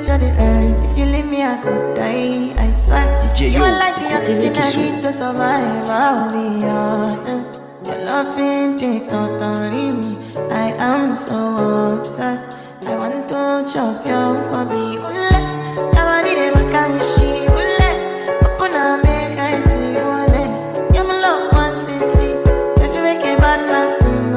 temperature the rise. If you leave me, I could die. I swear. You are like the oxygen I need to survive. I'll be honest. Your love ain't it, totally me. I am so obsessed. I want to chop your kobe. Ule, your body they make a wishi. Ule, open up, make I see. Ule, you're my love one city. If you make a bad man sing,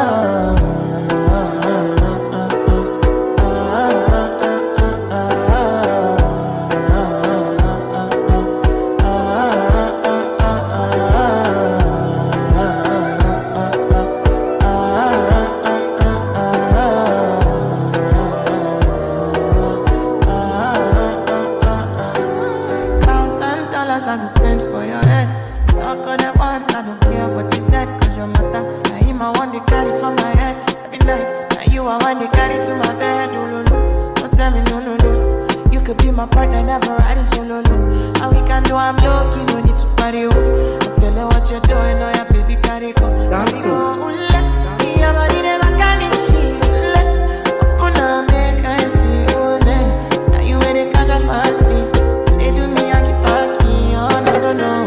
I go spend for your head. Talk on that once, I don't care what you said. Cause your matter, now you my one they carry from my head. Every night, now you are one they carry to my bed. Oh, no, no, don't tell me no, no, no. You could be my partner, never ride it solo, no. And we can do, I'm low-key, no need to party, oh. I'm feeling what you're doing, oh yeah, baby, carry go. Dance, oh. Your body, never can it, she, open up, make I see, oh, now you ain't they catch a fancy. They do me, I keep parking, oh, no, no, no.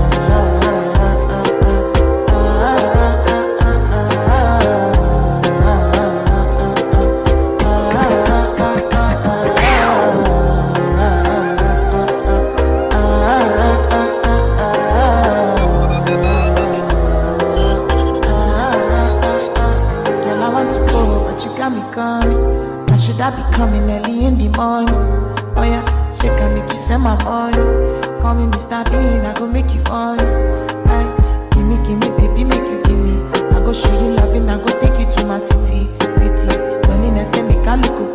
I should I be coming early in the morning? Oh yeah, she can make you send my money. Call me Mr. Bean, I go make you on. Aye, give me, baby, make you give me. I go show you loving, I go take you to my city. Loneliness can make I look